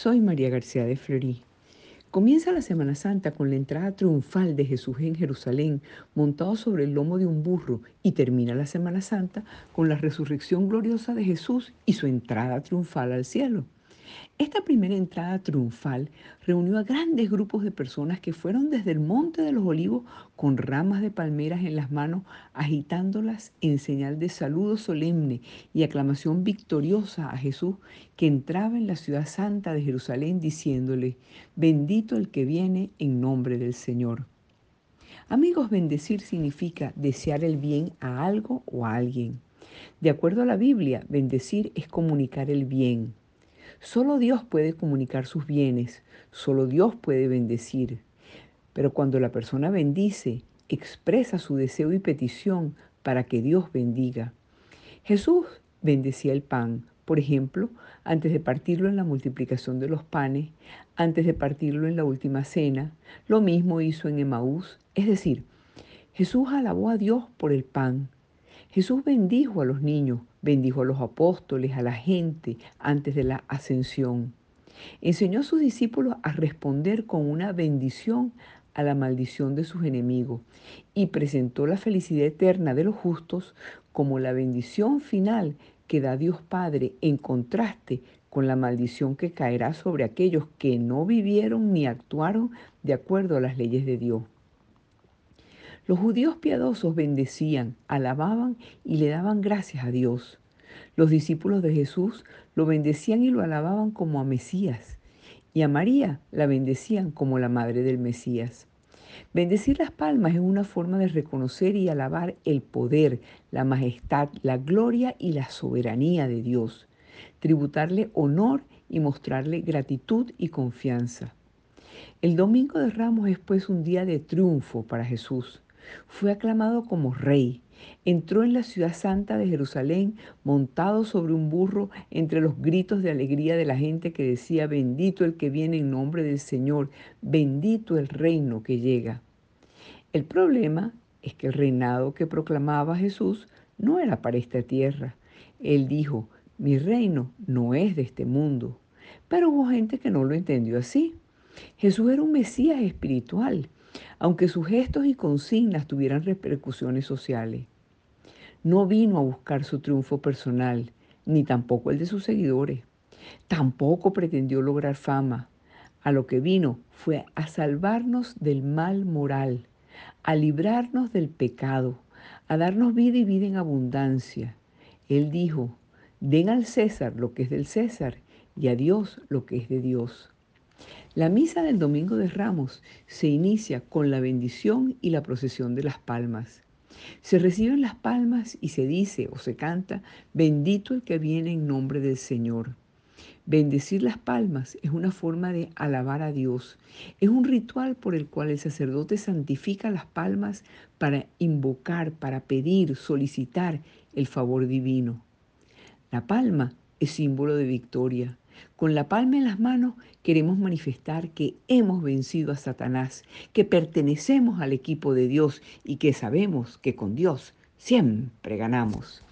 Soy María García de Fleury. Comienza la Semana Santa con la entrada triunfal de Jesús en Jerusalén, montado sobre el lomo de un burro, y termina la Semana Santa con la resurrección gloriosa de Jesús y su entrada triunfal al cielo. Esta primera entrada triunfal reunió a grandes grupos de personas que fueron desde el Monte de los Olivos con ramas de palmeras en las manos, agitándolas en señal de saludo solemne y aclamación victoriosa a Jesús, que entraba en la ciudad santa de Jerusalén diciéndole: bendito el que viene en nombre del Señor. Amigos, bendecir significa desear el bien a algo o a alguien. De acuerdo a la Biblia, bendecir es comunicar el bien. Solo Dios puede comunicar sus bienes, solo Dios puede bendecir. Pero cuando la persona bendice, expresa su deseo y petición para que Dios bendiga. Jesús bendecía el pan, por ejemplo, antes de partirlo en la multiplicación de los panes, antes de partirlo en la última cena. Lo mismo hizo en Emaús. Es decir, Jesús alabó a Dios por el pan. Jesús bendijo a los niños, bendijo a los apóstoles, a la gente antes de la ascensión. Enseñó a sus discípulos a responder con una bendición a la maldición de sus enemigos y presentó la felicidad eterna de los justos como la bendición final que da Dios Padre, en contraste con la maldición que caerá sobre aquellos que no vivieron ni actuaron de acuerdo a las leyes de Dios. Los judíos piadosos bendecían, alababan y le daban gracias a Dios. Los discípulos de Jesús lo bendecían y lo alababan como a Mesías, y a María la bendecían como la madre del Mesías. Bendecir las palmas es una forma de reconocer y alabar el poder, la majestad, la gloria y la soberanía de Dios, tributarle honor y mostrarle gratitud y confianza. El Domingo de Ramos es pues un día de triunfo para Jesús. Fue aclamado como rey. Entró en la ciudad santa de Jerusalén montado sobre un burro entre los gritos de alegría de la gente que decía: bendito el que viene en nombre del Señor, bendito el reino que llega. El problema es que el reinado que proclamaba Jesús no era para esta tierra. Él dijo: mi reino no es de este mundo. Pero hubo gente que no lo entendió así. Jesús era un Mesías espiritual, aunque sus gestos y consignas tuvieran repercusiones sociales. No vino a buscar su triunfo personal, ni tampoco el de sus seguidores. Tampoco pretendió lograr fama. A lo que vino fue a salvarnos del mal moral, a librarnos del pecado, a darnos vida y vida en abundancia. Él dijo: den al César lo que es del César y a Dios lo que es de Dios. La misa del Domingo de Ramos se inicia con la bendición y la procesión de las palmas. Se reciben las palmas y se dice o se canta: bendito el que viene en nombre del Señor. Bendecir las palmas es una forma de alabar a Dios. Es un ritual por el cual el sacerdote santifica las palmas para invocar, para pedir, solicitar el favor divino. La palma es símbolo de victoria. Con la palma en las manos queremos manifestar que hemos vencido a Satanás, que pertenecemos al equipo de Dios y que sabemos que con Dios siempre ganamos.